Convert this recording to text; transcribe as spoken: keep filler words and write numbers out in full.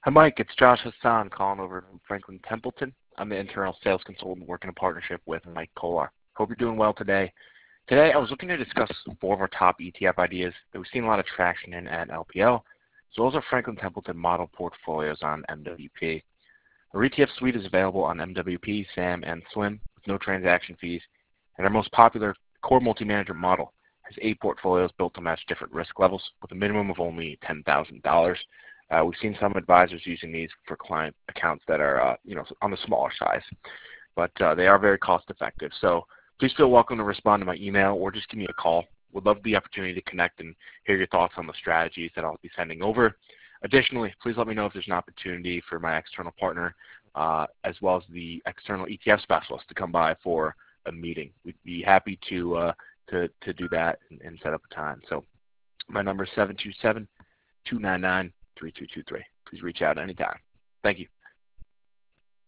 Hi, Mike. It's Josh Hassan calling over from Franklin Templeton. I'm the internal sales consultant working in partnership with Mike Kolar. Hope you're doing well today. Today, I was looking to discuss four of our top E T F ideas that we've seen a lot of traction in at L P L, as well as our Franklin Templeton model portfolios on M W P. Our E T F suite is available on M W P, SAM, and SLIM with no transaction fees, and our most popular core multi-manager model has eight portfolios built to match different risk levels with a minimum of only ten thousand dollars. Uh, we've seen some advisors using these for client accounts that are, uh, you know, on the smaller size, but uh, they are very cost effective. So please feel welcome to respond to my email or just give me a call. Would love the opportunity to connect and hear your thoughts on the strategies that I'll be sending over. Additionally, please let me know if there's an opportunity for my external partner uh, as well as the external E T F specialist to come by for a meeting. We'd be happy to uh, to, to do that and, and set up a time. So my number is seven two seven, two nine nine, three two two three. Please reach out anytime. Thank you.